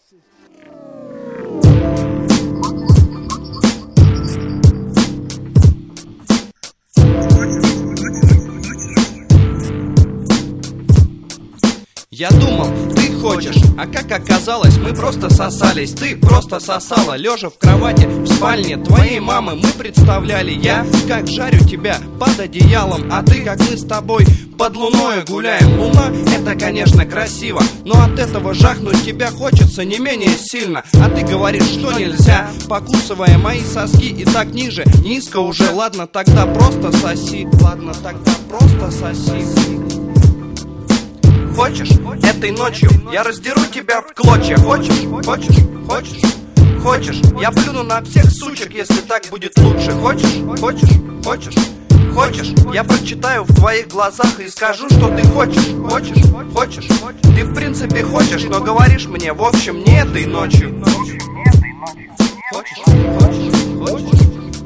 Я думал, ты хочешь, а как оказалось, мы просто сосались. Ты просто сосала, лежа в кровати в спальне твоей мамы. Мы представляли, я как жарю тебя под одеялом, а ты как мы с тобой под луною гуляем. Луна — это, конечно, красиво, но от этого жахнуть тебя хочется не менее сильно. А ты говоришь, что нельзя, покусывая мои соски и так ниже, низко уже. Ладно, тогда просто соси. Ладно, тогда просто соси. Хочешь, этой ночью я раздеру тебя в клочья. Хочешь, хочешь, хочешь, хочешь, я плюну на всех сучек, если так будет лучше. Хочешь, хочешь, хочешь, хочешь, я прочитаю в твоих глазах и скажу, что ты хочешь. Хочешь, хочешь, ты в принципе хочешь, но говоришь мне, в общем, не этой ночью. Хочешь, хочешь, хочешь.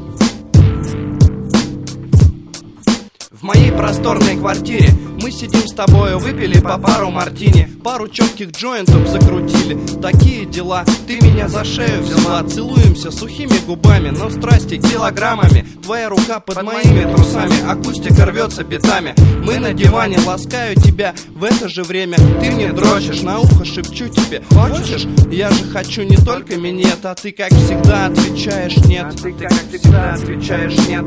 В моей просторной квартире мы сидим с тобою, выпили по пару мартини, пару четких джойнтов закрутили. Такие дела, ты меня за шею взяла. Целуемся сухими губами, но страсти килограммами. Твоя рука под моими трусами, акустика рвется битами. Мы на диване, ласкаю тебя в это же время. Ты мне дрочишь, на ухо шепчу тебе. Хочешь? Я же хочу не только минет, а ты как всегда отвечаешь нет. Ты как всегда отвечаешь нет.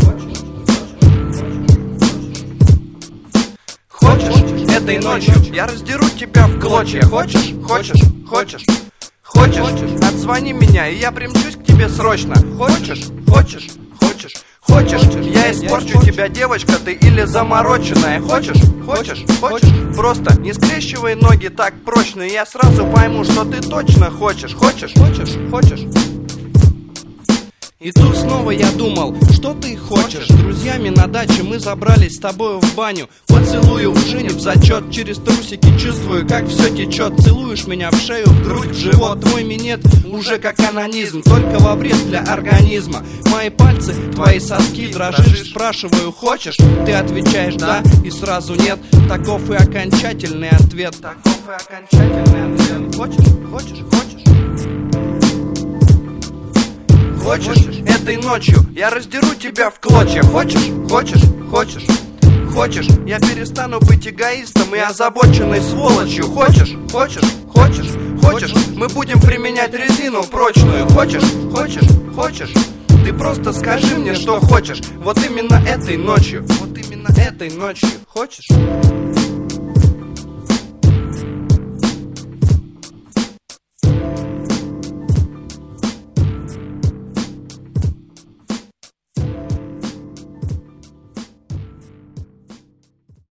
Хочешь, этой ночью я раздеру тебя в клочья. Хочешь, хочешь, хочешь, хочешь, отзвони меня, и я примчусь к тебе срочно. Хочешь, хочешь, хочешь, хочешь, я испорчу тебя, девочка ты или замороченная. Хочешь, хочешь, хочешь, просто не скрещивай ноги так прочно, и я сразу пойму, что ты точно хочешь. Хочешь, хочешь, хочешь. И тут снова я думал, что ты хочешь. С друзьями на даче мы забрались с тобою в баню. Поцелую уже не в зачет, через трусики чувствую, как все течет. Целуешь меня в шею, в грудь, в живот. Твой минет уже как анонизм, только во вред для организма. Мои пальцы, твои соски, дрожишь, спрашиваю, хочешь? Ты отвечаешь да и сразу нет. Таков и окончательный ответ. Таков и окончательный ответ. Хочешь, хочешь, хочешь. Хочешь, этой ночью я раздеру тебя в клочья. Хочешь, хочешь, хочешь, хочешь, я перестану быть эгоистом и озабоченной сволочью. Хочешь, хочешь, хочешь, хочешь, мы будем применять резину прочную. Хочешь, хочешь, хочешь, ты просто скажи мне, что хочешь. Вот именно этой ночью, вот именно этой ночью. Хочешь?